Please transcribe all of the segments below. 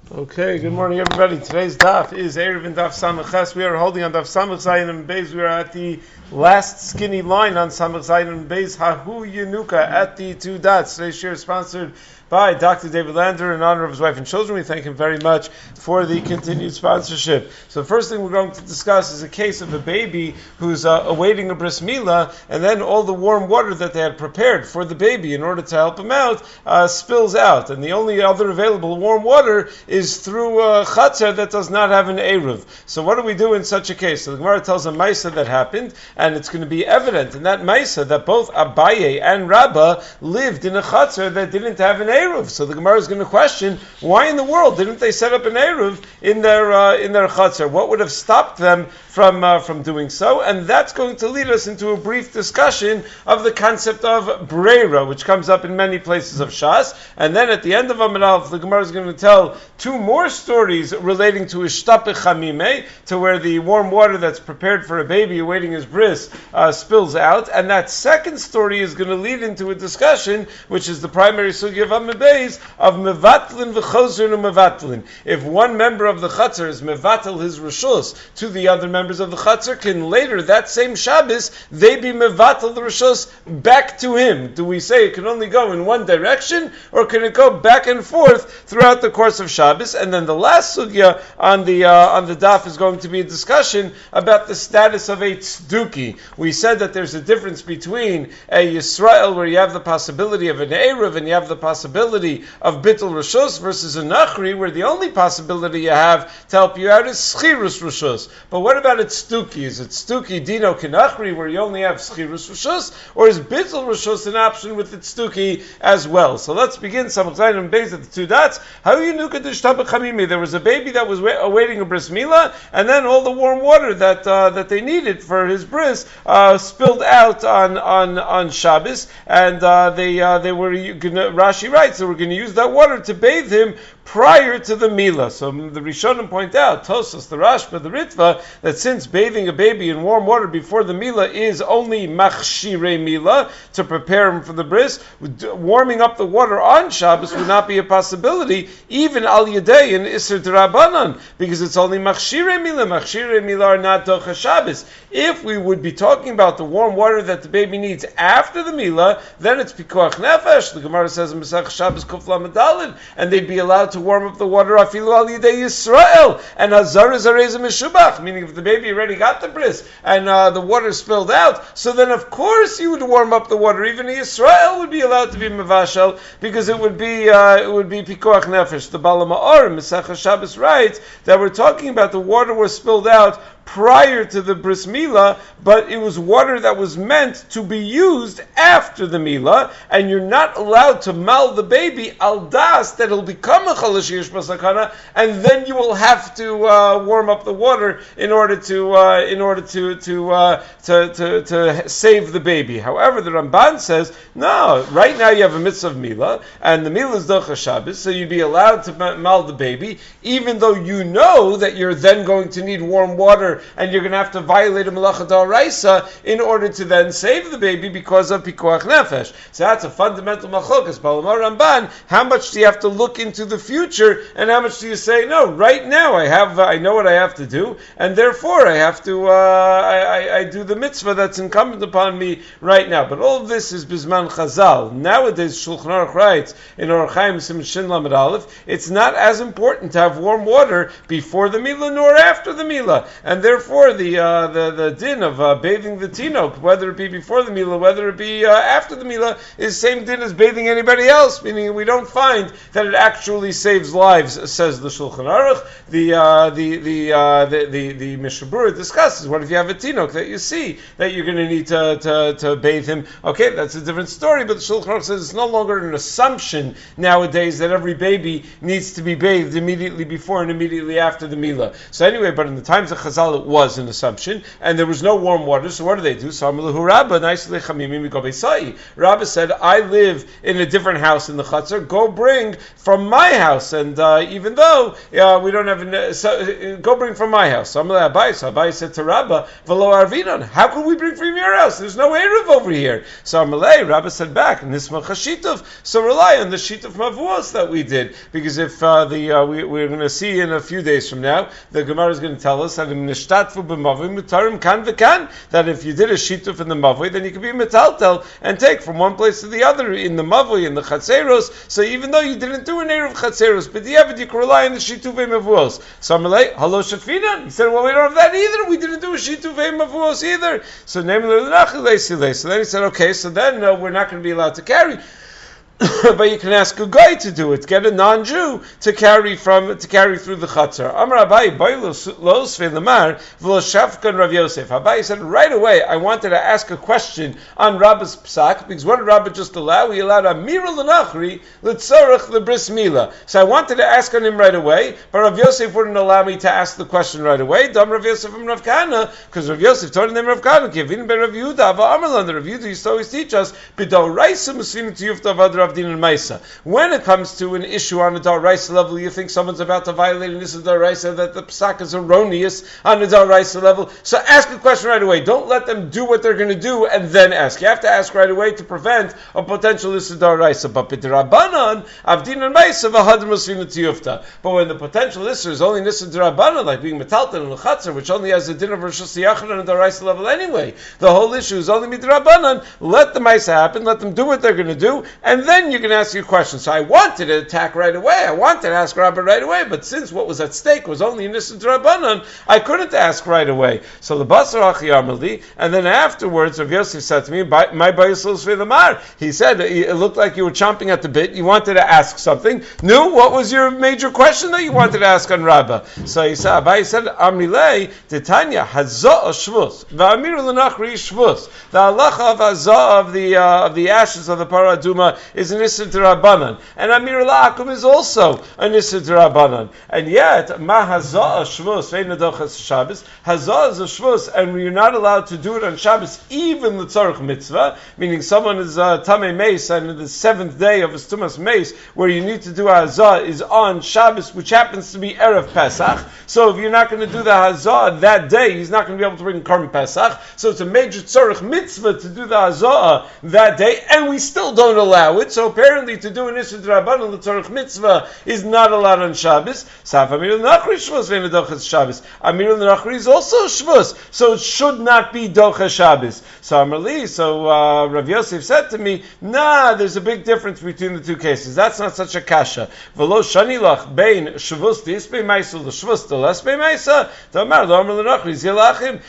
Okay, good morning everybody. Today's daf is Erev and Daf Samach Ches. We are holding on Daf Samach Zayin and Beis. We are at the last skinny line on Samach Zayin and Beis. Hahu Yenuka at the two dots. Today's share is sponsored by Dr. David Lander in honor of his wife and children. We thank him very much for the continued sponsorship. So the first thing we're going to discuss is a case of a baby who's awaiting a bris milah, and then all the warm water that they had prepared for the baby in order to help him out spills out. And the only other available warm water is through a chatzar that does not have an eruv. So what do we do in such a case? So the Gemara tells a maisa that happened, and it's going to be evident in that maisa that both Abaye and Rabbah lived in a chatzar that didn't have an eruv. So the Gemara is going to question, why in the world didn't they set up an eruv in their chatzar? What would have stopped them from doing so? And that's going to lead us into a brief discussion of the concept of breira, which comes up in many places of Shas. And then at the end of Amud Aleph, the Gemara is going to tell two more stories relating to Ishtapeh Chamimeh, to where the warm water that's prepared for a baby awaiting his bris spills out. And that second story is going to lead into a discussion, which is the primary sugya of Amud Beis, of mevatlin v'chozrin u'mevatlin. If one member of the chatzar is mevatel his rishus to the other members of the chatzar, can later, that same Shabbos, they be mevatel the rishus back to him? Do we say it can only go in one direction, or can it go back and forth throughout the course of Shabbos? And then the last sugya on the daf is going to be a discussion about the status of a tzduki. We said that there's a difference between a Yisrael, where you have the possibility of an eruv and you have the possibility of bittul rishus, versus a nachri, where the only possibility you have to help you out is schirus rishus. But what about a tzduki? Is it tzduki dino kinachri, where you only have schirus rishus, or is bittul rishus an option with the tzduki as well? So let's begin. Samach Zayin and Beis at the two dots. How you knew Ishtapeh Chamimeh? There was a baby that was awaiting a bris milah, and then all the warm water that they needed for his bris spilled out on Shabbos, and they were gonna, Rashi writes, they were going to use that water to bathe him prior to the milah. So the Rishonim point out, Tosas, the Rashba, the Ritva, that since bathing a baby in warm water before the milah is only machshirei milah, to prepare him for the bris, warming up the water on Shabbos would not be a possibility, even al yedei in Isser D'Rabbanan, because it's only machshirei milah. Machshirei milah are not docha Shabbos. If we would be talking about the warm water that the baby needs after the milah, then it's pikuach nefesh. The Gemara says in Masech Shabbos Kuf Lamed Daled, and they'd be allowed to warm up the water afilu al yidei Yisrael, and hazar zareza meshubach, meaning if the baby already got the bris and the water spilled out, so then of course you would warm up the water. Even Yisrael would be allowed to be mevashel, because it would be pikuach nefesh. The Bala Ma'or in Masech Shabbos writes that we're talking about the water was spilled out prior to the bris milah, but it was water that was meant to be used after the milah, and you're not allowed to mal the baby al das that it'll become a chalash yesh basakana, and then you will have to warm up the water in order to save the baby. However, the Ramban says no. Right now you have a mitzvah of milah, and the milah is docha Shabbos, so you'd be allowed to mal the baby, even though you know that you're then going to need warm water, and you're going to have to violate a malacha d'oraisa in order to then save the baby because of pikuach nefesh. So that's a fundamental machlokas. Balamar Ramban, how much do you have to look into the future, and how much do you say, no, right now I know what I have to do, and therefore I have to, I do the mitzvah that's incumbent upon me right now. But all of this is bisman chazal. Nowadays, Shulchan Aruch writes in Orach Chaim Siman Shin Lamed Aleph, it's not as important to have warm water before the milah nor after the milah, and therefore the din of bathing the tinok, whether it be before the milah, whether it be after the milah, is same din as bathing anybody else, meaning we don't find that it actually saves lives, says the Shulchan Aruch. The Mishnah Berurah discusses, what if you have a tinok that you see that you're going to need to bathe him? Okay, that's a different story, but the Shulchan Aruch says it's no longer an assumption nowadays that every baby needs to be bathed immediately before and immediately after the milah. So anyway, but in the times of Chazal Bichlal it was an assumption, and there was no warm water, so what do they do? Rabba said, I live in a different house in the Chatzar, go bring from my house, and even though we don't have, go bring from my house. So Abai said to Rabba, Velo Arvinon, how can we bring from your house? There's no Erev over here. So Rabba said back, Nisma Chashitov, so rely on the sheet of Mavuos that we did, because if we're going to see in a few days from now, the Gemara is going to tell us that that if you did a shituf in the mavui, then you can be metaltel and take from one place to the other in the mavui, in the chatzeros. So even though you didn't do an erev chatzeros, but you can rely on the shitufei mavuos. So Amalei, halo shafinan. He said, well, we don't have that either. We didn't do a shitufei mavuos either. So namely, so then he said, okay, so then we're not going to be allowed to carry. But you can ask a guy to do it. Get a non-Jew to carry through the Chatzar. Amar Abai, Los Lemar, V'Loshafkan Rav Yosef. Abai said right away, I wanted to ask a question on Rabba's psak, because what did Rabba just allow? He allowed Amira L'Nachri L'Tzorach L'Bris Mila. So I wanted to ask on him right away, but Rav Yosef wouldn't allow me to ask the question right away. Dam Rav Yosef and Rav Kahana, because Rav Yosef told him Rav Kahana, Kevin ben Rav Yehuda, V'Amarlan, the Rav Yehuda used to always teach us, B'Doraisa Musfinu Tiyufta V'Adra when it comes to an issue on a Daraisa level, you think someone's about to violate an issue Daraisa, that the psak is erroneous on a Daraisa level. So ask a question right away. Don't let them do what they're going to do and then ask. You have to ask right away to prevent a potential issue Daraisa. But b'derabanan avdin and ma'isa v'hadr musfinu tiyufta. But when the potential issue is only issue Derabanan, like being metalton and l'chatzar, which only has a din of Rosh Hashanah on a Daraisa level anyway, the whole issue is only midrabanan. Let the ma'isa happen. Let them do what they're going to do, and then you can ask your question. So I wanted to attack right away. I wanted to ask Rabba right away, but since what was at stake was only in Nissan Drabanan, I couldn't ask right away. So the Basar Achi Amali, and then afterwards, Rav Yosef said to me, "My Bayisos V'Lamar." He said it looked like you were chomping at the bit. You wanted to ask something. No, what was your major question that you wanted to ask on Rabba? So he said, Abai said, Amrilei Titania Hazah Shvus V'Amir L'Nachri Shvus. The halacha of Hazah of the ashes of the Paraduma is an Issa D'Rabbanan, and Amir La'akum is also an Issa D'Rabbanan. And yet, Ma Hazah Shvus Ve'en Adochas Shabbos. Hazah is a Shvus, and you're not allowed to do it on Shabbos, even the Tzarech Mitzvah, meaning someone is Tamei Meis, and the seventh day of his Tumas Meis, where you need to do Hazah, is on Shabbos, which happens to be Erev Pesach. So if you're not going to do the Hazah that day, he's not going to be able to bring Korban Pesach. So it's a major Tzarech Mitzvah to do the Hazah that day, and we still don't allow it. So apparently to do an Issa D'Rabbanan, the Tzarech Mitzvah, is not allowed on Shabbos. Saf Amir L'Nachri Shvus Ve'en Adochas Shabbos. Amir L'Nachri is also Shvus, so it should not be Docha Shabbos. So Amarli, Rav Yosef said to me, nah, there's a big difference between the two cases. That's not such a kasha. V'lo shanilach bein Shvus T'isbei Maisa L'Shvus T'Lesbei Maisa T'Amar L'Amar L'Nachri Zilachim,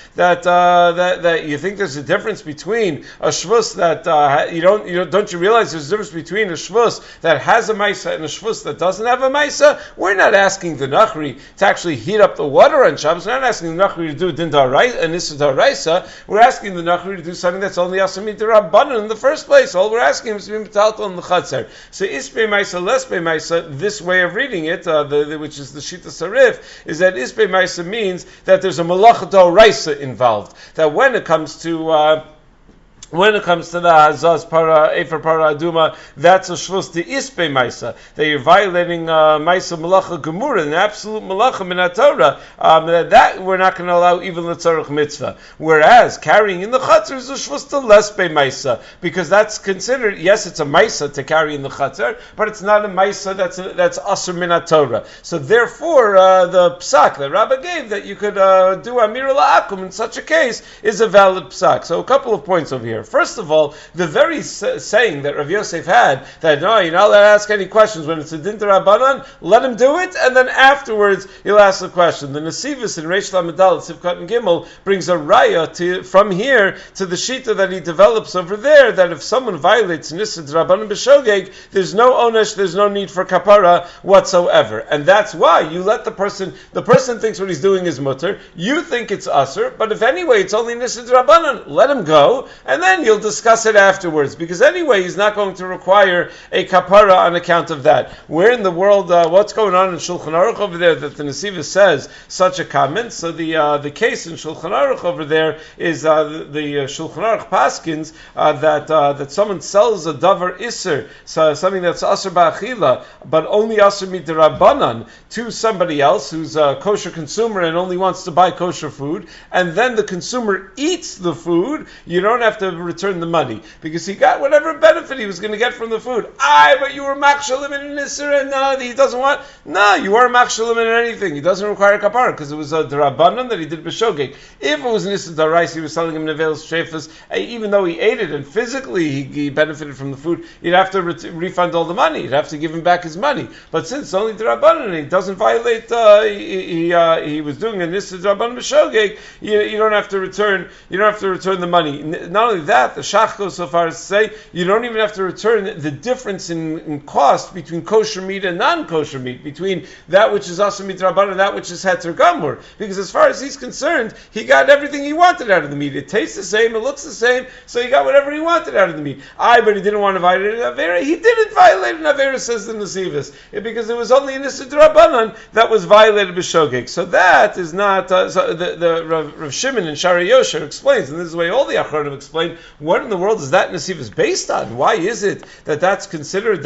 that you think there's a difference between a Shvus that don't you realize there's a difference between a Shvus that has a Maisa and a Shvus that doesn't have a Maisa? We're not asking the Nachri to actually heat up the water on Shabbos. We're not asking the Nachri to do Din D'Oraisa and Issa D'Oraisa. We're asking the Nachri to do something that's only Asami D'Rabbanan in the first place. All we're asking him is to be Metaltal in the Chatzar. So Isbei Maisa, Lesbei Maisa, this way of reading it, which is the Shita Sarif, is that Isbei Maisa means that there's a Malacha D'Oraisa involved. That when it comes to the Hazaz Efer Para Aduma, that's a Shvus to Ispe Maisa, that you're violating Maisa Malacha Gemura, an absolute Malacha Min HaTorah, that we're not going to allow even the Tzarech Mitzvah. Whereas carrying in the Chatzar is a Shvus to Lespe Maisa, because that's considered, yes, it's a Maisa to carry in the Chatzar, but it's not a Maisa that's Asur Min HaTorah. So therefore, the Psak that Rabbah gave, that you could do Amir La'akum in such a case, is a valid Psak. So a couple of points over here. First of all, the very saying that Rav Yosef had, that no, you're not allowed to ask any questions when it's a Din D'Rabbanan, let him do it, and then afterwards you'll ask the question. The Nesivus in Reish Lamed Aleph Sivkot and Gimel brings a raya from here to the Shita that he develops over there, that if someone violates Nisa D'Rabbanan B'Shogeg, there's no onesh, there's no need for kapara whatsoever. And that's why you let the person thinks what he's doing is mutter, you think it's asur, but if anyway it's only Nisa D'Rabbanan, let him go, and then then you'll discuss it afterwards, because anyway, he's not going to require a kapara on account of that. Where in the world, what's going on in Shulchan Aruch over there that the Nesivos says such a comment? So the case in Shulchan Aruch over there is the Shulchan Aruch paskins that someone sells a davar iser, so something that's aser ba'achila, but only aser midrabanan, to somebody else who's a kosher consumer and only wants to buy kosher food, and then the consumer eats the food, you don't have to return the money, because he got whatever benefit he was going to get from the food. But you were makshalim in an iser, and he doesn't want. No, you weren't makshalim in anything. He doesn't require kapara, because it was a drabanan that he did b'shogeg. If it was an iser darais, he was selling him nevelos shefas, even though he ate it and physically he benefited from the food, you'd have to refund all the money. You'd have to give him back his money. But since it's only drabanan, he doesn't violate. He was doing an iser drabanan b'shogeg. You don't have to return. You don't have to return the money. Not only that, the Shach goes so far as to say you don't even have to return the difference in cost between kosher meat and non-kosher meat, between that which is aser midrabanan and that which is heter gamur. Because as far as he's concerned, he got everything he wanted out of the meat. It tastes the same, it looks the same, so he got whatever he wanted out of the meat. But he didn't want to violate an avera. He didn't violate an avera, says the Nesivos, because it was only an iser drabanan that was violated b'shogeg. So that is not. So the Rav Shimon and Shari Yosher explains, and this is the way all the Achronim explain, what in the world is that Nesivos based on? Why is it that that's considered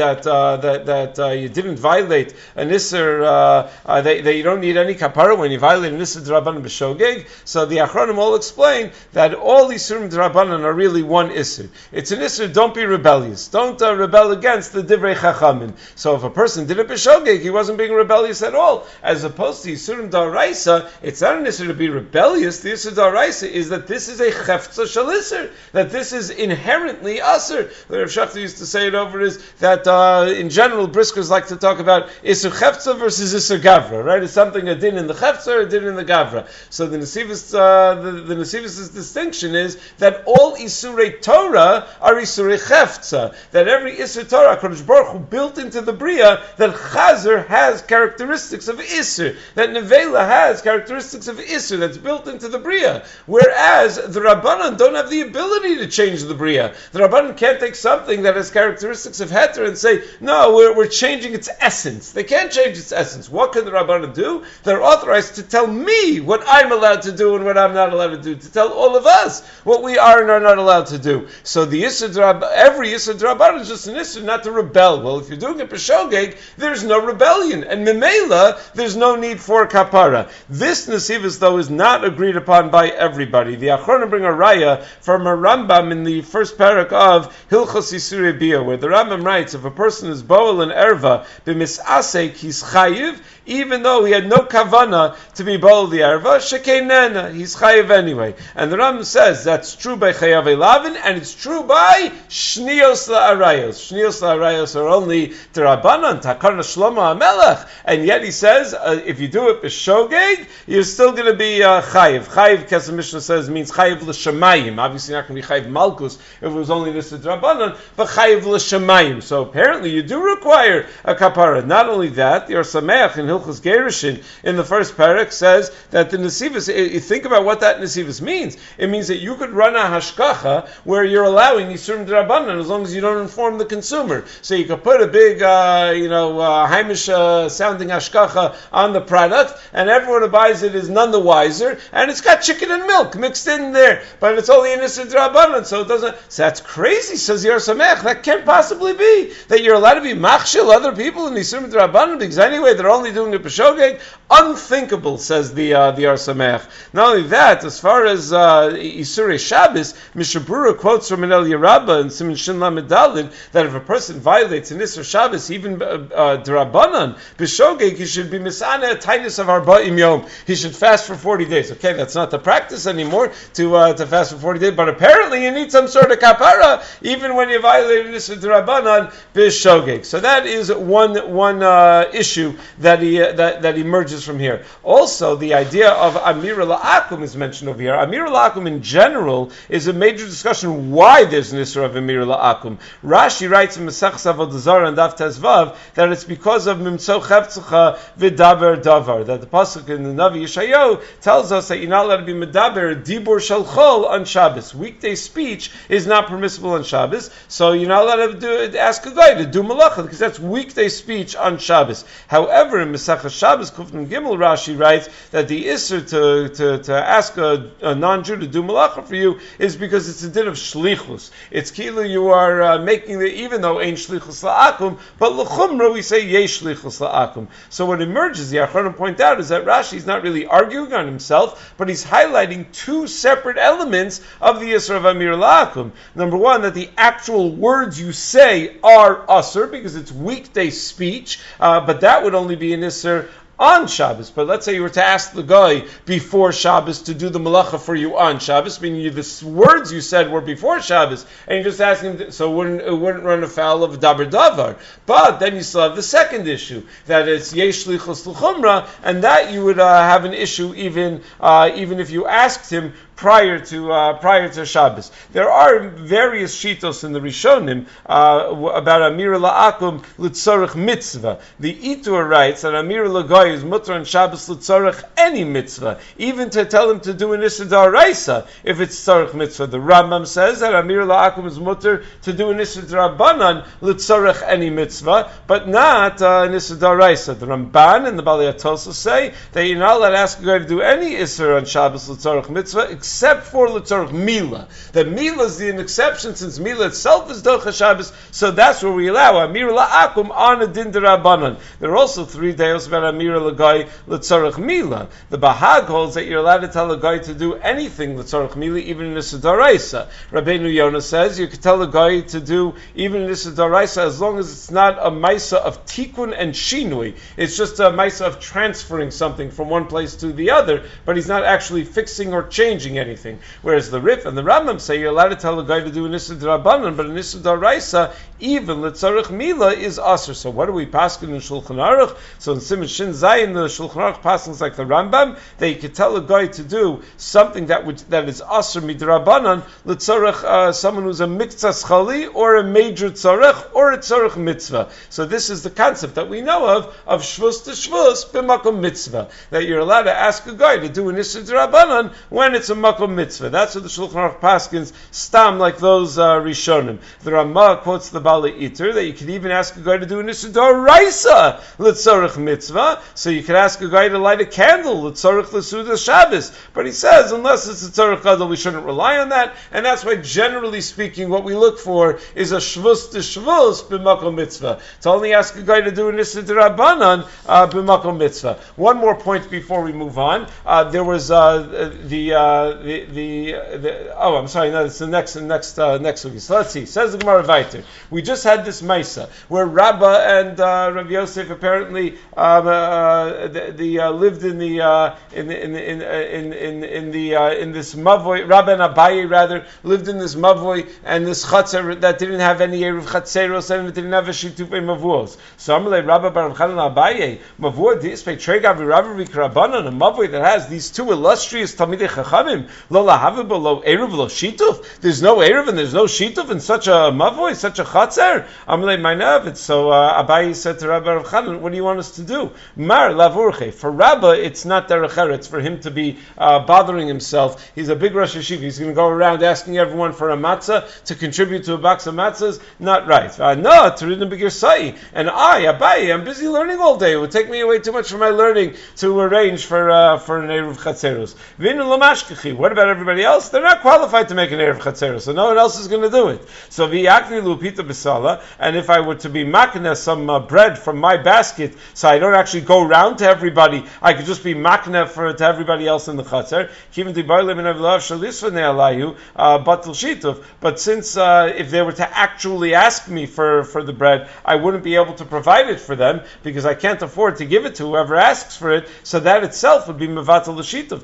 that you didn't violate an iser, that you don't need any kapara when you violate an iser drabanan b'shogeg? So the Achronim all explain that all isurim drabanan are really one iser. It's an iser, don't be rebellious. Don't rebel against the divrei chachamim. So if a person did it b'shogeg, he wasn't being rebellious at all. As opposed to isurim daraisa, it's not an iser to be rebellious. The iser daraisa is that this is a chefza shel iser, that this is inherently aser. The Rav Shachar used to say it over is that in general briskers like to talk about iser chefza versus iser gavra, right? It's something a din in the chefza or a din in the gavra. So the Nesivos the Nesivos' distinction is that all isurei Torah are isurei chefza. That every iser Torah, HaKadosh Baruch Hu built into the bria, that chazer has characteristics of iser, that nevela has characteristics of iser, that's built into the bria. Whereas the Rabbanan don't have the ability to change the bria. The Rabbanan can't take something that has characteristics of heter and say, no, we're changing its essence. They can't change its essence. What can the Rabbanan do? They're authorized to tell me what I'm allowed to do and what I'm not allowed to do, to tell all of us what we are and are not allowed to do. So the every Yisr Drabanan is just an Yisr not to rebel. Well, if you're doing it b'shogeg, there's no rebellion. And Memela, there's no need for kapara. This Nesivos, though, is not agreed upon by everybody. The Achronim bring a raya from a Rambam in the first parak of Hilchos Yisurei Bia, where the Rambam writes, if a person is boel and erva, b'misasek, he's chayiv, even though he had no kavana to be boel the erva, shekeinena, he's chayiv anyway. And the Rambam says that's true by chayav elavin, and it's true by shnios la'arayos. Shnios la'arayos are only terabanan, takar Shlomo HaMelech, and yet he says, if you do it b'shogeg, you're still going to be chayiv. Chayiv, Kesef Mishnah says, means chayiv l'shamayim. Obviously not going to be chayiv malkus if it was only this terabanan, but chayiv l'shamayim. So apparently you do require a kapara. Not only that, the Or Sameach in Hilchos Gerushin in the first parak says that the Nesivos, you think about what that Nesivos means. It means that you could run a hashkacha where you're allowing Yisurim D'Rabbanan as long as you don't inform the consumer. So you could put a big, Haimish sounding hashkacha on the product, and everyone who buys it is none the wiser, and it's got chicken and milk mixed in there, but it's only an Yisur D'Rabbanan, so it doesn't. So that's crazy, says Yor Samech. That can't possibly be that you're allowed to be machshil other people in Yisurim D'Rabbanan, because anyway they're only doing it b'shogeg. Unthinkable, says the Or Sameach. Not only that, as far as Isurei Shabbos, Mishabura quotes from an El Yerabba and Siman Shin Lamed Daled that if a person violates an Isur Shabbos, even D'Rabbanan, b'shogeg, he should be misana a tightness of Arba'im Yom. He should fast for 40 days. Okay, that's not the practice anymore to fast for 40 days, but apparently you need some sort of kapara even when you violate an Isur D'Rabbanan b'shogeg. So that is one issue that emerges from here. Also, the idea of Amir La'akum is mentioned over here. Amir La'akum in general is a major discussion why there's an Isra of Amir La'akum. Rashi writes in Masechus Avodah Zarah and Daf Tezvav that it's because of Mimtso Chefzecha V'daber Davar, that the pasuk in the Navi Yeshayahu tells us that you're not allowed to be Medaber Dibur Shel Chol on Shabbos. Weekday weekday speech is not permissible on Shabbos, so you're not allowed to ask a guy to do malacha, because that's weekday speech on Shabbos. However, in Masechah Shabbos, Kufnum Gimel, Rashi writes that the Isser to ask a non-Jew to do malacha for you is because it's a din of shlichus. It's kilu you are making the, even though ain't shlichus la'akum, but l'chumra we say yesh shlichus la'akum. So what emerges, the Achronim point out, is that Rashi is not really arguing on himself, but he's highlighting two separate elements of the Isser of Amir la'akum. Number one, that the actual words you say are usher, because it's weekday speech, but that would only be an Isser on Shabbos. But let's say you were to ask the guy before Shabbos to do the malacha for you on Shabbos, meaning the words you said were before Shabbos, and you just ask him, so it wouldn't run afoul of daber davar. But then you still have the second issue, that it's yesh lichos l'chumra, and that you would have an issue even if you asked him prior to Shabbos. There are various shitos in the Rishonim about Amira La'akum L'tzorech mitzvah. The Itur writes that Amira L'goy is mutter on Shabbos L'tzorech any mitzvah, even to tell him to do an Issa D'Oraisa if it's tzorech mitzvah. The Rambam says that Amira La'akum is mutter to do an Issa D'Rabbanan L'tzorech any mitzvah, but not an Issa D'Oraisa. The Ramban and the Balei HaTosa say that you're not allowed to ask a guy to do any Issa on Shabbos L'tzorech mitzvah, except for L'tzorech Mila. That Mila is an exception, since Mila itself is Docha Shabbos, so that's where we allow Amir La'akum on a Din D'Rabbanan. There are also 3 days about Amir L'Gai L'tzorech Mila. The Bahag holds that you're allowed to tell a guy to do anything L'tzorech Mila, even in Issa D'Oraisa. Rabbeinu Yonah says you could tell a guy to do even in Issa D'Oraisa as long as it's not a Maisa of Tikkun and Shinui. It's just a Maisa of transferring something from one place to the other, but he's not actually fixing or changing anything. Whereas the Rif and the Rambam say you're allowed to tell a guy to do an Issa D'Rabbanan, but an Issa D'Oraisa, even L'tzorech Mila, is Asr. So what do we paskin in Shulchan Aruch? So in Siman Shin Zayin, the Shulchan Aruch paskins like the Rambam, that you could tell a guy to do something that is Asr Midrabbanan, L'tzorech someone who's a Miktzas Chali, or a major Tzorech, or a Tzorech Mitzvah. So this is the concept that we know of Shvus to Shvus, b'makom Mitzvah. That you're allowed to ask a guy to do an Issa D'Rabbanan when it's a makom mitzvah. That's what the Shulchan Aruch paskins stam like those Rishonim. The Ramah quotes the Balei Iter that you can even ask a guy to do an Issa D'Oraisa L'tzorech mitzvah. So you can ask a guy to light a candle L'tzorech L'suda Shabbos. But he says unless it's a Tzorech Gadol, we shouldn't rely on that. And that's why generally speaking, what we look for is a Shvus to Shvus b'makom mitzvah. To only ask a guy to do an Issa D'Rabbanan b'makom mitzvah. One more point before we move on. There was I'm sorry, no, it's the next week. So let's see. Says the Gemara Vayter. We just had this Maisa where Rabba and Rav Yosef apparently lived in this mavoi. Rabba and Abaye rather lived in this mavoi and this chatzer that didn't have any eruv chatzeros and it didn't have a shitufei mavuos. So Amalei Rabba bar Rav Chanan Abaye mavuo dispei tregav Rabba v'Karabanan, a mavoi that has these two illustrious Talmidei Chachamim. Lo lahavim lo eruv lo shituf. There's no eruv and there's no shituf in such a mavoi, such a chatzer. Amalei Mainav. So Abaye said to Rabba Rav Chanan, "What do you want us to do?" Mar lavurche. For Rabba, it's not derech eretz for him to be bothering himself. He's a big Rosh Hashiva. He's going to go around asking everyone for a matzah to contribute to a box of matzahs. Not right. No, Teridin B'Girsai. And Abaye, I'm busy learning all day. It would take me away too much from my learning to arrange for an eruv chatzeros. V'inu l'mashkechi. What about everybody else? They're not qualified to make an eruv chatzeros, so no one else is going to do it. So v'yakni lupita b'sala. And if I were to be makna some bread from my basket, so I don't actually go around to everybody, I could just be makna to everybody else in the chatzer. But since if they were to actually ask me for the bread, I wouldn't be able to provide it for them because I can't afford to give it to whoever asks for it. So that itself would be mevatel l'shituf.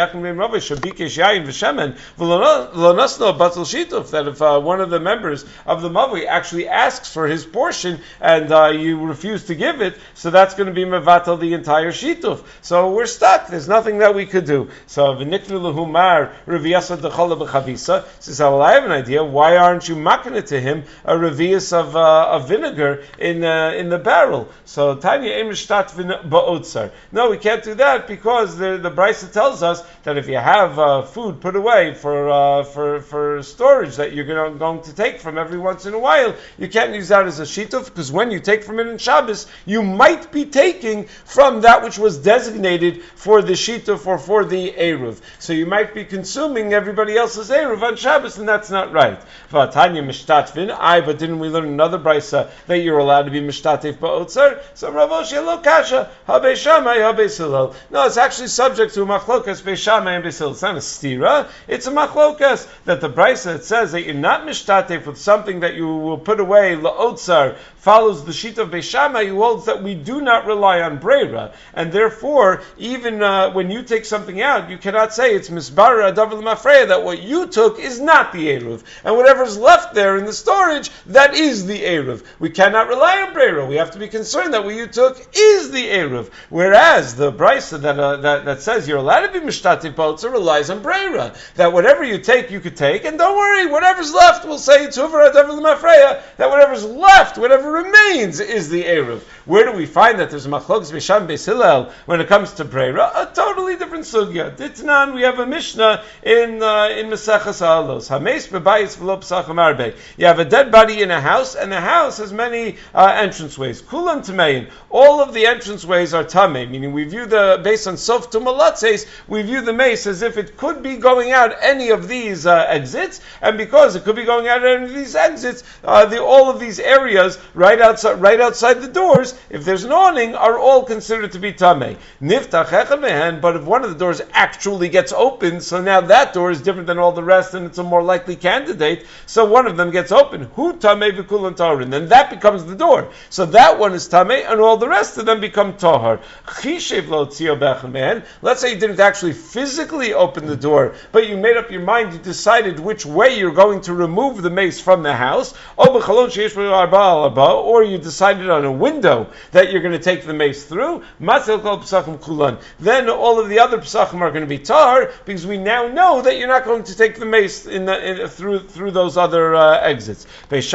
That if one of the members of the mavui actually asks for his portion and you refuse to give it, so that's going to be mevatel the entire shituf. So we're stuck. There's nothing that we could do. So v'niknu l'humar reviyasa dechola b'chavisa says, well, I have an idea. Why aren't you making to him a revius of vinegar in the barrel? So Tanya emishtat ba'otzar. No, we can't do that because the Brisa tells us that if you have have food put away for storage that you're going to take from every once in a while, you can't use that as a shituf, because when you take from it in Shabbos, you might be taking from that which was designated for the shituf or for the eruv. So you might be consuming everybody else's eruv on Shabbos, and that's not right. But didn't we learn another brisa that you're allowed to be mishtatef ba'otzar? So Rav Oshia lo kasha, habe Shammai, habe Hillel. No, it's actually subject to a machlokas be Shammai and be Hillel. It's not a stira, it's a machlokas, that the brisa that says that you're not mishtatef with something that you will put away, la'otzar, follows the sheet of Beis Shammai, who holds that we do not rely on breira, and therefore, even when you take something out, you cannot say it's misbara adav l'mafreya, that what you took is not the eruv, and whatever's left there in the storage, that is the eruv. We cannot rely on breira. We have to be concerned that what you took is the eruv. Whereas the brisa that says you're allowed to be mishtatif b'otzer relies on breira, that whatever you take, you could take, and don't worry, whatever's left, we'll say it's huvar adav l'mafreya, that whatever's left, whatever remains is the eruv. Where do we find that there's a machlokes b'sham beis Hillel when it comes to breira? A totally different sugya. Ditnan, we have a mishnah in Maseches Alos. Hameis bebayis v'lo psachim arbe. You have a dead body in a house, and the house has many entranceways. Kulan tamein. All of the entranceways are tamei, meaning we view based on sof tumalatzes, we view the mace as if it could be going out any of these exits, and because it could be going out any of these exits, all of these areas right outside the doors, if there's an awning, are all considered to be tamei. Niftach echad mehen, but if one of the doors actually gets open, so now that door is different than all the rest, and it's a more likely candidate, so one of them gets open. Hu tamei v'kulan taharin, then that becomes the door. So that one is tamei, and all the rest of them become tahar. Chishev lo tzio bechad mehen. Let's say you didn't actually physically open the door, but you made up your mind, you decided which way you're going to remove the mace from the house, or you decided on a window that you're going to take the mace through, then all of the other psachim are going to be tar, because we now know that you're not going to take the mace through those other exits. So Beis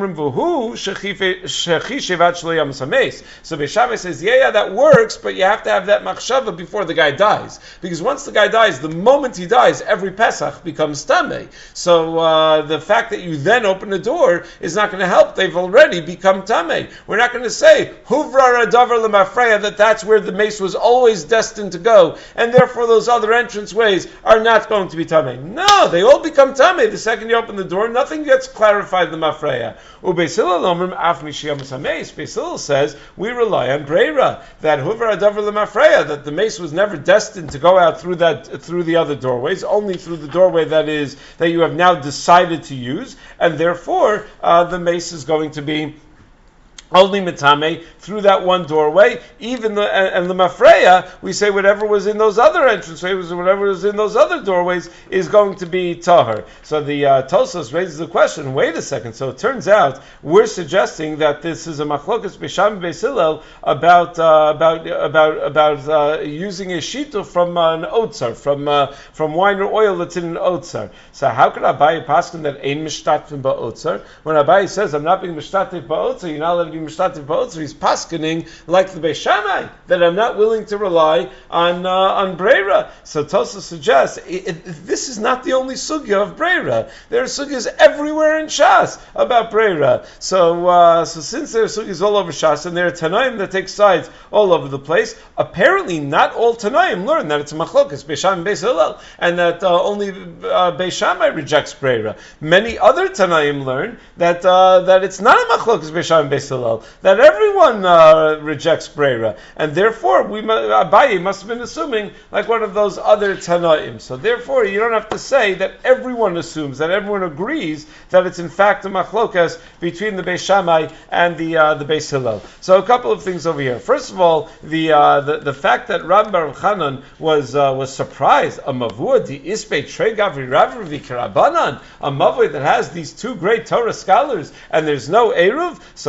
Shammai says, yeah, that works, but you have to have that machshava before the guy dies, because once the guy dies, the moment he dies, every Pesach becomes tamei. So the fact that you then open the door is not going to help. They've already become tamei. We're not going to say huvra adavar lemafreya, that that's where the mace was always destined to go, and therefore those other entranceways are not going to be tamei. No, they all become tamei the second you open the door. Nothing gets clarified in the mafreya. Beis Hillel says we rely on breira, that huvra adavar lemafreya, that the mace was never destined to go out through the other doorways, only through the doorway that you have now decided to use, and therefore the mace is going to be only mitame through that one doorway. Even the mafreya, we say whatever was in those other entranceways, whatever was in those other doorways is going to be tahar. So the Tosfos raises the question. Wait a second. So it turns out we're suggesting that this is a machlokas b'sham beis Hillel about using a shito from an otzar, from wine or oil that's in an otzar. So how could Abaye paskin that ein mishtatim ba'otzar? When Abaye says I'm not being mishtatim ba'otzar, you're not allowed to be mishtatif ba'otzar, he's paskening like the Beis Shammai, that I'm not willing to rely on breira. So Tosfos suggests this is not the only sugya of breira. There are sugyas everywhere in Shas about breira. So since there are sugyas all over Shas, and there are Tanaim that take sides all over the place, apparently not all Tanaim learn that it's a machlokas Beis Shammai and Beis Hillel, and that only Beis Shammai rejects breira. Many other Tanaim learn that it's not a machlokas Beis Shammai and Beis Hillel, that everyone rejects breira, and therefore Abaye must have been assuming like one of those other Tanaim. So therefore, you don't have to say that everyone assumes, that everyone agrees that it's in fact a machlokas between the Beis Shammai and the Beis Hillel. So a couple of things over here. First of all, the fact that Rabbi Baruch Hanan was surprised, a mavua di ispe trei gavri ravri karabanan, a mavua that has these two great Torah scholars, and there's no eruv. So the Rashi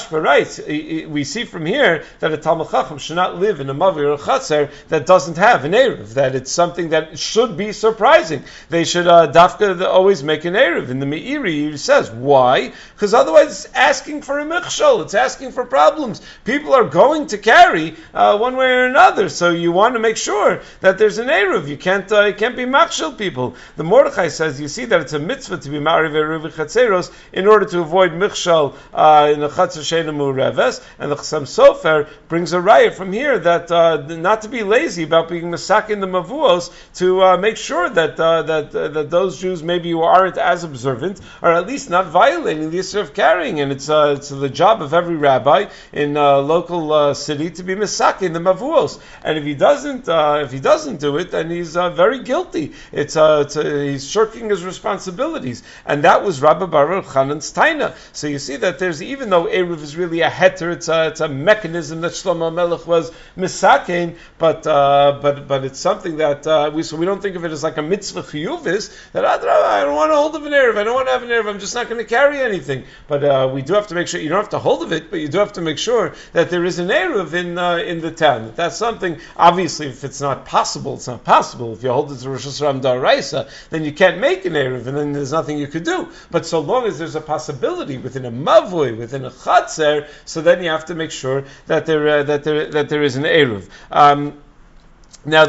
Rashba writes, we see from here that a Talmud Chacham should not live in a Mavi or a Chatzar that doesn't have an Erev, that it's something that should be surprising. They should dafka always make an Erev. In the Meiri, he says, why? Because otherwise it's asking for a Michshol, it's asking for problems. People are going to carry one way or another, so you want to make sure that there's an Erev. You can't be Machshel people. The Mordechai says, you see that it's a mitzvah to be Ma'ariv Erev Chatzeros in order to avoid Michshol in a Chatzer Sheina Mu'reves, and the Chassam Sofer brings a raya from here that not to be lazy about being Masak in the Mavuos, to make sure that those Jews maybe who aren't as observant are at least not violating the issue of carrying, and it's the job of every rabbi in a local city to be Masak in the Mavuos, and if he doesn't do it, then he's very guilty. He's shirking his responsibilities, and that was Rabbi Baruch Chanan's taina. So you see that there's, even though Eruv is really a heter, it's a mechanism that Shlomo Melech was misakein, but it's something that we don't think of it as like a mitzvah chiyuvis, that I don't want to hold of an Eruv, I don't want to have an Eruv, I'm just not going to carry anything. But we do have to make sure, you don't have to hold of it, but you do have to make sure that there is an Eruv in the town. That's something, obviously, if it's not possible, it's not possible. If you hold it to Rosh Hashanah Daraisa, then you can't make an Eruv, and then there's nothing you could do. But so long as there's a possibility within a Mavui, within a Chatzer, so then you have to make sure that there is an Eruv. Now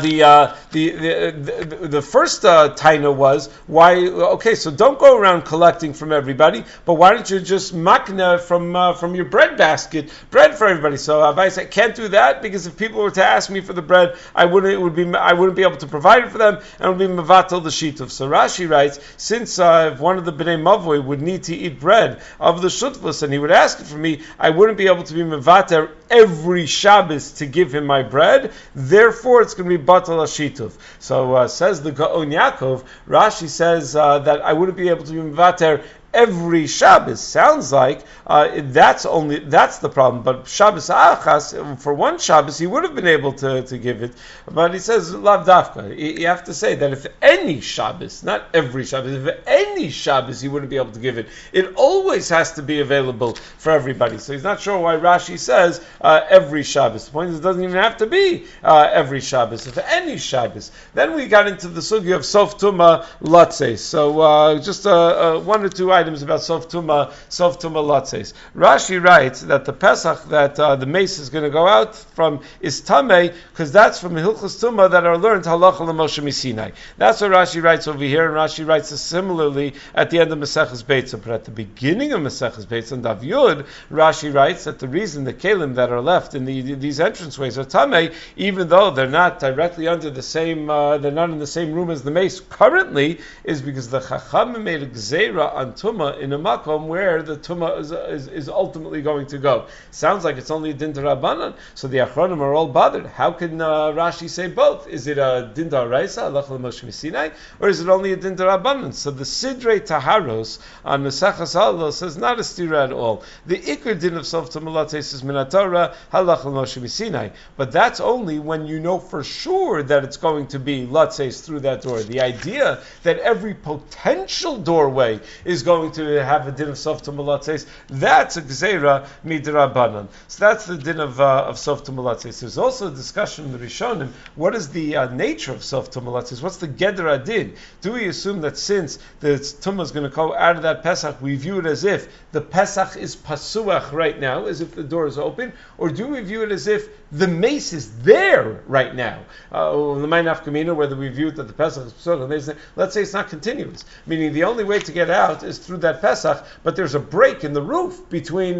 the first taina was why? Okay, so don't go around collecting from everybody, but why don't you just makna from your bread basket, bread for everybody? So Abai said, I can't do that because if people were to ask me for the bread, I wouldn't be able to provide it for them, and it would be mevatel the shituf. So Rashi writes, since if one of the bnei mavoi would need to eat bread of the shutfus and he would ask it for me, I wouldn't be able to be mevater every Shabbos to give him my bread. Therefore, it's going to be batal ashituf. So says the Gaon Yaakov, Rashi says that I wouldn't be able to be mevater every Shabbos. Sounds like that's the problem. But Shabbos Achas, for one Shabbos, he would have been able to give it. But he says, Lav Dafka. You have to say that if any Shabbos, not every Shabbos, if any Shabbos, he wouldn't be able to give it. It always has to be available for everybody. So he's not sure why Rashi says every Shabbos. The point is, it doesn't even have to be every Shabbos. If any Shabbos. Then we got into the sugi of Sof Tuma Latzes. So just one or two items about Sof Tuma Latzes. Rashi writes that the Pesach that the mace is going to go out from is Tameh, because that's from Hilchos Tuma that are learned Halacha L'Moshe Misinai. That's what Rashi writes over here, and Rashi writes this similarly at the end of Maseches Beitzah. But at the beginning of Maseches Beitzah, in Daf Yud, Rashi writes that the reason the kelim that are left in these entranceways are Tameh, even though they're not directly under the same, they're not in the same room as the mace currently, is because the Chacham made a gzeira on Tumah in a makom where the tumah is ultimately going to go. Sounds like it's only a din d'Rabbanan, so the achronim are all bothered. How can Rashi say both? Is it a din d'Oraisa, Halacha L'Moshe Misinai, or is it only a din d'Rabbanan? So the Sidrei Taharos on Maseches Halal says not a stira at all. The Iker din of Sof Tumah Latzes is Min HaTorah, Halacha L'Moshe Misinai, but that's only when you know for sure that it's going to be Latzes through that door. The idea that every potential doorway is going to have a din of Sof Tumah Latzes, that's a Gzeira Midrabanan. So that's the din of Sof Tumah Latzes. There's also a discussion in the Rishonim, what is the nature of Sof Tumah Latzes? What's the Gedra din? Do we assume that since the Tumah is going to go out of that Pesach, we view it as if the Pesach is Pasuach right now, as if the door is open, or do we view it as if the mace is there right now? The Ma'anaf Kamina, whether we view it that the Pesach is Pasuach, let's say it's not continuous, meaning the only way to get out is through that Pesach, but there's a break in the roof between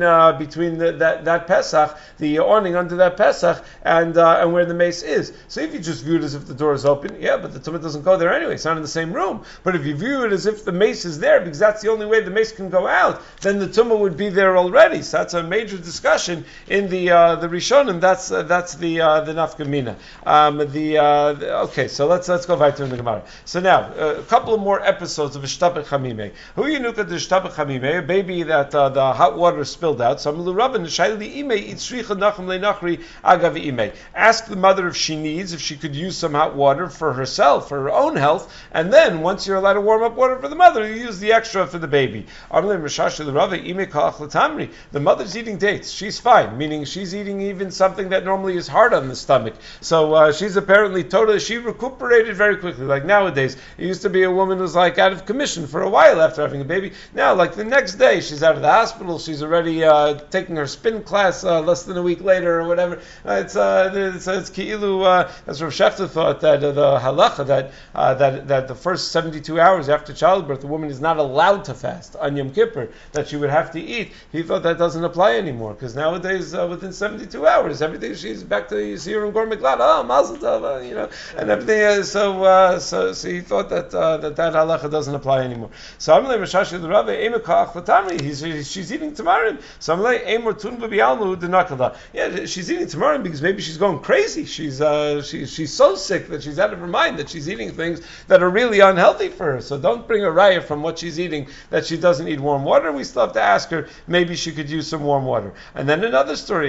that Pesach, the awning under that Pesach, and where the mace is. So if you just view it as if the door is open, yeah, but the tumah doesn't go there anyway. It's not in the same room. But if you view it as if the mace is there, because that's the only way the mace can go out, then the tumah would be there already. So that's a major discussion in the Rishonim. That's the Nafkamina. Okay, so let's go back to the Gemara. So now a couple of more episodes of Ishtapek Chamimei. Hu Yinu a baby that the hot water spilled out. Ask the mother if she needs, if she could use some hot water for herself, for her own health, and then once you're allowed to warm up water for the mother, you use the extra for the baby. The mother's eating dates. She's fine, meaning she's eating even something that normally is hard on the stomach. So she's apparently totally, she recuperated very quickly. Like nowadays, it used to be a woman who's like out of commission for a while after having a baby. Now, like the next day, she's out of the hospital. She's already taking her spin class less than a week later or whatever. It's ki'ilu. As Rav Shechter thought that the halacha that the first 72 hours after childbirth, the woman is not allowed to fast on Yom Kippur, that she would have to eat. He thought that doesn't apply anymore because nowadays, within 72 hours, everything she's back to you see her in Gour Miklat. Oh, Mazel Tov, and everything. So he thought that halacha doesn't apply anymore. So Amalei Mashashi the Rabbi Eimekach Latami. She's eating tamarim. So Amalei Eimor Tun V'Bialmu Denakada. Yeah, she's eating tamarim because maybe she's going crazy. She's so sick that she's out of her mind that she's eating things that are really unhealthy for her. So don't bring a raya from what she's eating that she doesn't need warm water. We still have to ask her. Maybe she could use some warm water. And then another story.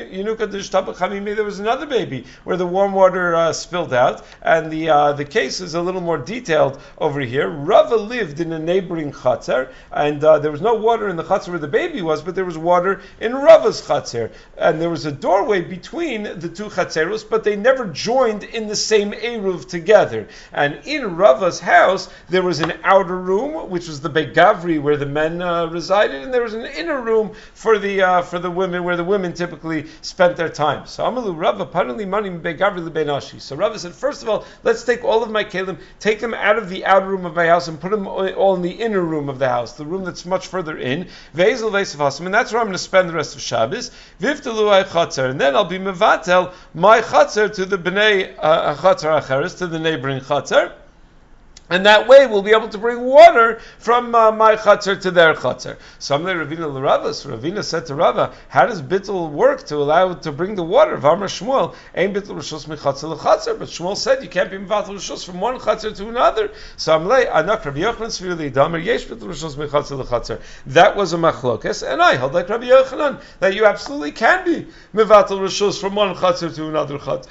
There was another baby where the warm water spilled out, and the case is a little more detailed over here. Rava lived in a neighboring chatzar, and there was no water in the chatzar where the baby was, but there was water in Rava's chatzar, and there was a doorway between the two chatzeros, but they never joined in the same eruv together. And in Rava's house there was an outer room, which was the Beit Gavri, where the men resided, and there was an inner room for the women, where the women typically spent their time. So Amalu Rava Panali Mani Beit Gavri Lebenashi. So Rava said, first of all, let's take all of my kelim, take them out of the outer room of my house, and put them all in the inner room of the house, the room that's much further in. Ve'ezel ve'sevasim, and that's where I'm going to spend the rest of Shabbos. Vivtelu ay chatzar, and then I'll be mevatel my chatzar to the bnei chatzar acheres, to the neighboring chatzar. And that way we'll be able to bring water from my chatzar to their chatzar. Samle Ravina l'Rava. So Ravina said to Rava, how does bittul work to allow to bring the water? V'amar Shmuel, ein bittul rishus michatzar l'chatzar. But Shmuel said you can't be mivatel rishus from one chatzar to another. Samle anak Rabbi Yochanan svirli damer yesh bittul rishus michatzar l'chatzar. That was a machlokes, and I held like Rabbi Yochanan that you absolutely can be mivatel rishus from one chatzar to another chatzar.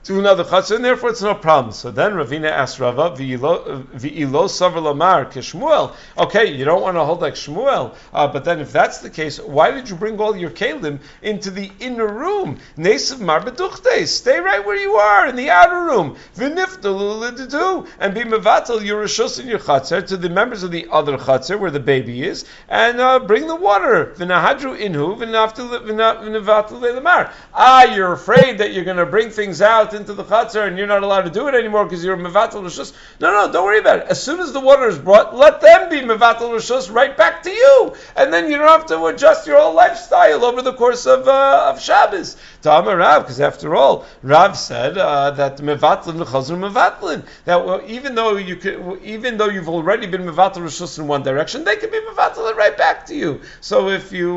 And therefore it's no problem. So then Ravina asked Rava, V'ilo savar lamar k'Shmuel. Okay, you don't want to hold like Shmuel, but then if that's the case, why did you bring all your kelim into the inner room? Nesav mar beduchte. Stay right where you are in the outer room. V'niftalu l'didu, and be mevatel your rishus in your chatzar to the members of the other chatzar where the baby is, and bring the water. V'nahadru inhu v'nevatel le'lamar. You're afraid that you're going to bring things out into the chatzar and you're not allowed to do it anymore because you're mevatel rishus. No, don't worry about it. As soon as the water is brought, let them be mevatel rishus right back to you, and then you don't have to adjust your whole lifestyle over the course of Shabbos. Ta'amar Rav, because after all, Rav said that mevatlin v'chazru mevatlin, that even though you've already been mevatel rishus in one direction, they can be mevatel right back to you. So if you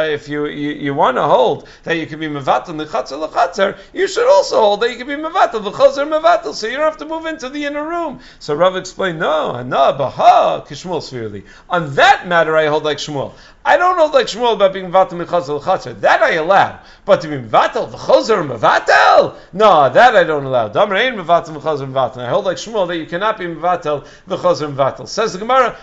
want to hold that you can be mevatel l'chatzar, you should also hold that you can be mevatel v'chazru mevatel, so you don't have to move into the inner room. So Rav explained, no, baha k'Shmuel svirli. On that matter, I hold like Shmuel. I don't hold like Shmuel about being mevatel michatzar l'chatzar. That I allow, but to be mevatel v'chazru mevatel, no, that I don't allow. Damer ein mevatel v'chazru mevatel. I hold like Shmuel that you cannot be mevatel v'chazru mevatel. Says the Gemara,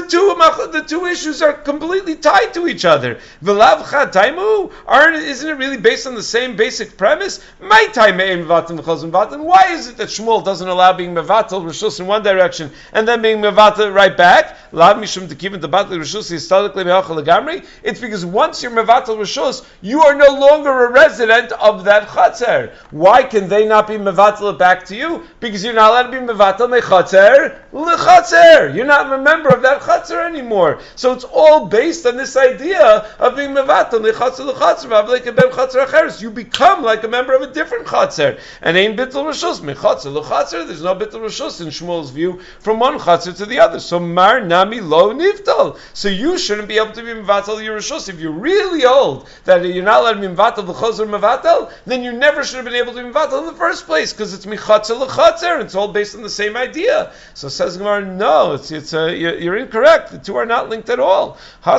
the two issues are completely tied to each other. V'lav chad taimu, isn't it really based on the same basic premise? My time ein mevatel v'chazru mevatel. Why is it that Shmuel doesn't allow being mevatel rishus in one direction and then being mevatel right back? Lav mishum tekivin tabat rishus yistadik le'meachal legamri. It's because once you're mevatel rishus, you are no longer a resident of that chatzar. Why can they not be mevatel back to you? Because you're not allowed to be mevatel mechatzar l'chatzar. You're not a member of that chatzar anymore. So it's all based on this idea of being mevatel mechatzar l'chatzar v'avlei ben chatzar acheres. You become like a member of a different chatzar. And ain't bittul rishus mechatzar l'chatzar. There's no bittul rishus in Shmuel's view from one chatzar to the other. So mar nami lo nivtal. So you shouldn't be able to be mevatel your rishus. If you really hold that you're not allowed to be mevatel the chazor mevatel, then you never should have been able to be mevatel in the first place, because it's michatzer l'chatzer, and it's all based on the same idea. So says Gemara, no, you're incorrect. The two are not linked at all. No,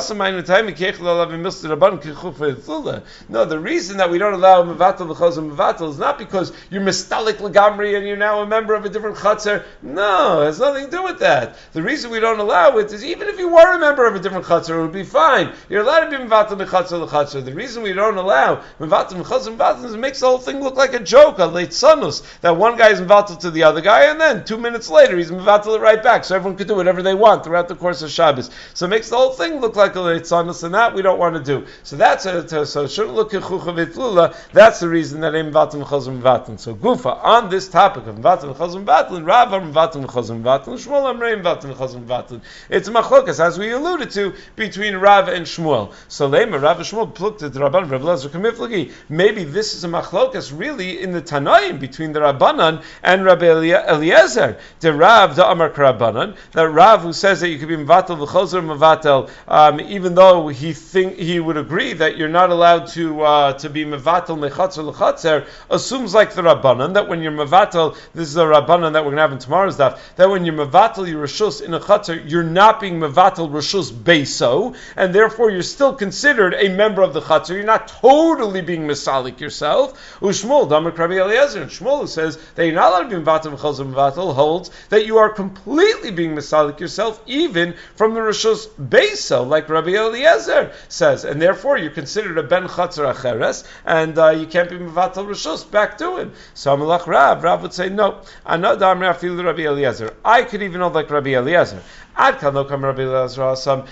the reason that we don't allow mevatel l'chazor mevatel is not because you're mistalik l'gamri and you're now a member of a different chatzer. No, it has nothing to do with that. The reason we don't allow it is even if you were a member of a different chatzer, it would be fine. You're allowed to be mevatel mechatzer l'chatzer. The reason we don't allow mevatel mechazor mevatel is it makes the whole thing look like a joke, a late sanus, that one guy is mevatel to the other guy, and then 2 minutes later he's mevatel it right back, so everyone could do whatever they want throughout the course of Shabbos. So it makes the whole thing look like a late sanus, and that we don't want to do. So that's so it shouldn't look at chucha v'tlula. That's the reason that ain't mevatel mechazor mevatel. So Gufa on this topic of mevatel mechazor mevatel, Rav mevatel mechazor mevatel, Shmuel amrei mevatel mechazor mevatel. It's a machlokas, as we alluded to, between Rav and Shmuel. So Lema, Rav and Shmuel plucked at the Rabban, Rav Lezer Kamiflagi. Maybe this is a machlokas really in the Tanaim between the Rabbanan and Rabbi Eliezer. The Rav, the Amar Rabbanan, that Rav who says that you could be mevatel v'chozor mevatel, even though he would agree that you're not allowed to be mevatel mechatzer l'chatzer, assumes like the Rabbanan that when you're mevatel, this is a Rabbanan that we're going to have in tomorrow's daf, that when you're mevatel your rishus in a chatzer, you're not being mevatel rishus beiso, and therefore you're still considered a member of the chatzer. You're not totally being misalik yourself. Ushmul, Damar Rabbi Eliezer, and Shmuel who says that you're not allowed to be mevatel v'chozor mevatel holds that you are completely being misalik yourself, even from the rishus beiso, like Rabbi Eliezer says, and therefore you're considered a ben chatzer acheres, and you can't be mevatel rishus back to him. So Amalach Rav would say no. Another Rabbi Eliezer. I could even hold like Rabbi Eliezer. Ad kan lo kam Rabbi Eliezer asam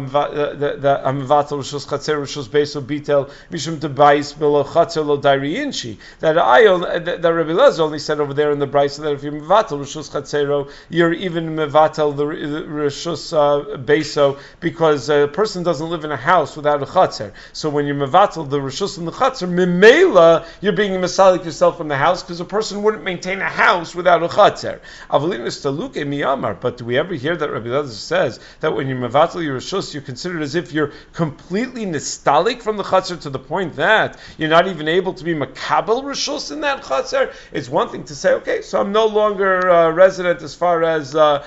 the mevatel rishus chatzer rishus beiso bitel mishum debais below chatzer lo dairi inchi. That Rabbi Eliezer only said over there in the Brisa that if you're mevatel rishus chatzero, you're even mevatel the rishus beiso, because a person doesn't live in a house without a chatzer. So when you're mevatel the rishus in the chatzer, mimela you're being misalik yourself from the house, because a person wouldn't maintain a house without a chatzer. Avolinis taluke miyamar. But do we ever hear that Rabbi Eliezer says that when you're mevatel your rishus, you're considered as if you're completely nostalgic from the chatzer to the point that you're not even able to be makabel rishus in that chatzer? It's one thing to say, okay, so I'm no longer resident as far as I'm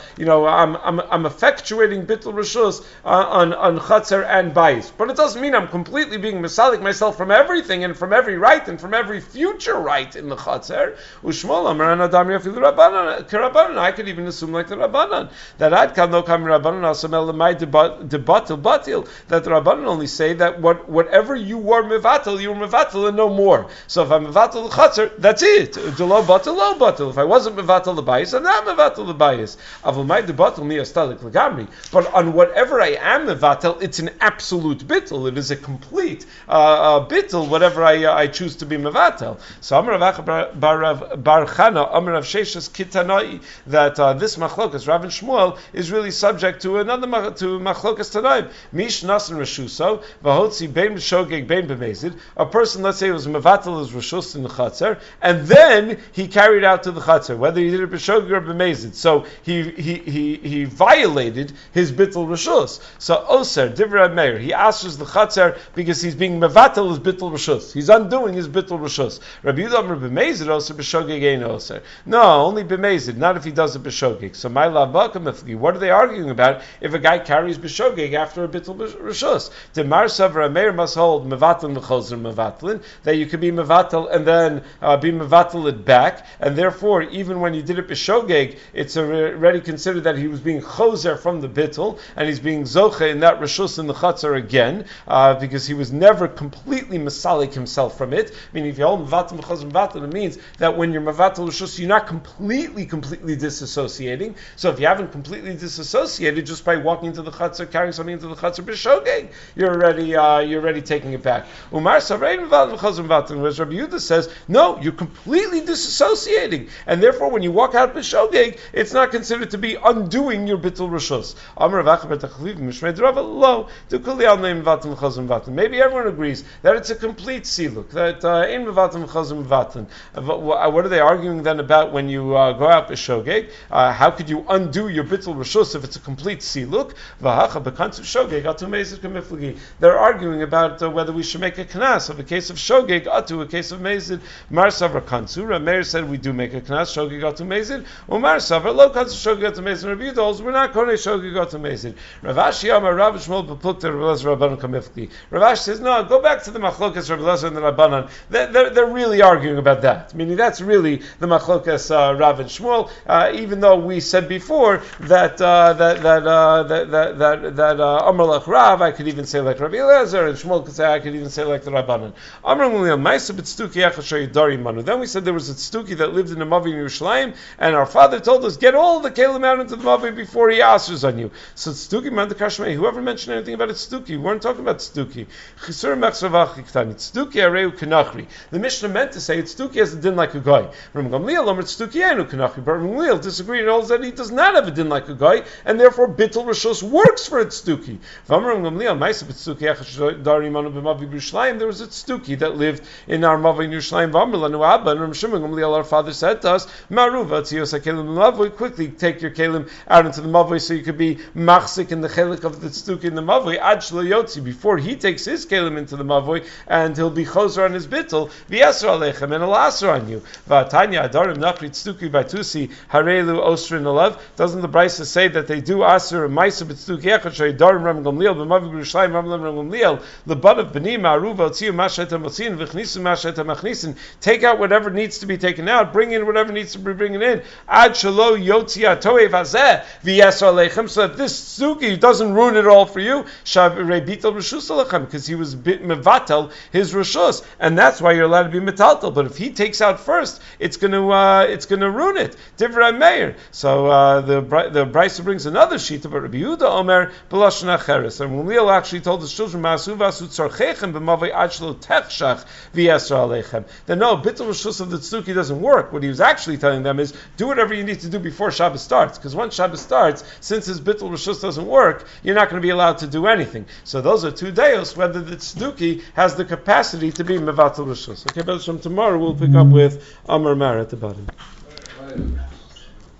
effectuating bittul rishus on chatzer and bayis, but it doesn't mean I'm completely being misalik myself from everything and from every right and from every future right in the chatzer. Ushmol amar anadam yafilu rabbanan k'rabbanan. I could even assume like the rabbanan that ad kan lo kam rabbanan asamel lemay debatil batil, that the rabbanan only say that whatever you were mevatel and no more. So if I'm mevatel the chatzer, that's it. Lo batil. If I wasn't mevatel the bayis, I'm not mevatel the bayis. Avomay debatil mi astalik legamri. But on whatever I am mevatel, it's an absolute bittul. It is a complete bittul, whatever I choose to be mevatel. So Amar Rav Bar Chana, Amar Rav Sheshes Kitanai, that this machlokas Rav and Shmuel is really subject to another to machlokas tanaim. Mish nasan reshuso v'hotzi bein b'shogeg bein b'mezid. A person, let's say, was mevatel his reshus in the chatzer, and then he carried out to the chatzer, whether he did it b'shogeg or b'mezid. So he violated his bittul reshus. So oser divrei meir, he asks the chatzer because he's being mevatel his bittul reshus. He's undoing his bittul reshus. Rabbi Yehuda Amar b'mezid oser b'shogeg ein oser. No, only b'mezid, not if he does it b'shogeg. So my lavakam, what are they arguing about if a guy carries b'shogeg after a bittul reshus? The Mar Savar Meir must hold mevatel mechozor mevatlin, that you could be mevatel and then be mevatel it back, and therefore even when you did it b'shogeg, it's already considered that he was being chozer from the bittul, and he's being zoche in that reshus in the chatzar again, because he was never completely masalik himself from it. Meaning, if you hold mevatel mechozor mevatlin, it means that when you're mevatel reshus, you're not completely disassociating. So if you haven't completely disassociated just by walking into the chatzar, carrying something into the chatzar b'shogeg, you're already taking it back. Umar Savrein mevatel mechozor mevatlin, whereas Rabbi Yehuda says, no, you're completely disassociating, and therefore when you walk out b'shogeg, it's not considered to be undoing your bittul reshus. Maybe everyone agrees that it's a complete siluk, that in mevatel mechozor mevatlin. What are they arguing then about when you go out b'shogeg? How could you undo your bittul reshus if it's a complete siluk? atu mezid kamiflagi. They're arguing about whether we should make a knas of a case of shogeg atu, a case of mezid. Mar Savra Kansura. Meir said we do make a knas shogeg atu mezid. Umar Savra lo kansu shogeg atu mezid. Rabbi Yehuda holds we're not kone shogeg atu mezid. Rav Ashi Amar Rav Shmuel b'plukta Rav Elazar Rabbanan kamiflagi. Rav Ashi says no, go back to the machlokas Rav Elazar and the Rabbanan. They're really arguing about that. Meaning that's really the machlokas Rav and Shmuel. Even though we said before that Amar Lach Rav, I could even say like Rabbi Elazar, and Shmuel could say I could even say like the Rabbanan. Amar Muliyam Ma'isa b'tztuki achashay Dari Manu. Then we said there was a tztuki that lived in the Mavi in Yerushalayim, and our father told us get all the kelim out into the Mavi before he answers on you. So tztuki man the kashmei. Whoever mentioned anything about a tztuki, we weren't talking about tztuki. Chisur mechsavach iktani. Tztuki areu kanachri. The Mishnah meant to say tztuki has a din like a guy. Ram Gamliel omer tztuki enu kanachri. But Ram Gamliel disagreed and holds that he does not have a din like a guy, and therefore bittul rishos works for a tztuki. V'amar Ram Gamliel ma'isa b'tztuki achashay Dari Manu b'Mavi Yerushalayim. There was a tztuki that lived in our Mavi in Yerushalayim. V'amar lanu Abba, and Ram Shimon Gamliel our father said to us, Maruva tziyos hakelim b'Mavoi, quickly take your kelim out into the Mavoi so you could be machzik in the chelik of the tztuki in the Mavoi, ad shlo yotzi, before he takes his kelim into the Mavoi, and he'll be choser on his bittul, v'yasser aleichem, and he'll aser on you. V'atanya adarim nachri tztuki v'tusi harelu osrin alav. Doesn't the Brisa say that they do aser ma'isa b'tztuki echad shay darim Ram Gamliel b'Mavi Yerushalayim Ram Gamliel lebad of b'ni ma'aruva tziyu mashet ha'motzin v'chnisu mashet ha'machnisin. Take out whatever needs to be taken out, bring in whatever needs to be bringing in. Ad shelo yotzi atoev hazeh v'yasser aleichem, so that this tztuki doesn't ruin it all for you. Shavrei bitel reshus alechem, because he was mevatel his reshus, and that's why you're allowed to be metaltel. But if he takes out first, it's going to ruin it. Divrei Meir. So the Brisa brings another sheet about Rabbi Yehuda Omer b'lashon acheres. And Gamliel actually told his children, "Ma'asu v'asu tzarchechem b'mavei ad shelo techshach v'yasser aleichem." Then no, bitul reshus of the tztuki doesn't work. What he was actually telling them is, do whatever you need to do before Shabbos starts, because once Shabbos starts, since his bitul reshus doesn't work, you're not going to be allowed to do anything. So those are two deos, whether the tztuki has the capacity to be mevatel reshus. Okay, but from tomorrow we'll pick up with Amar Mar at the bottom.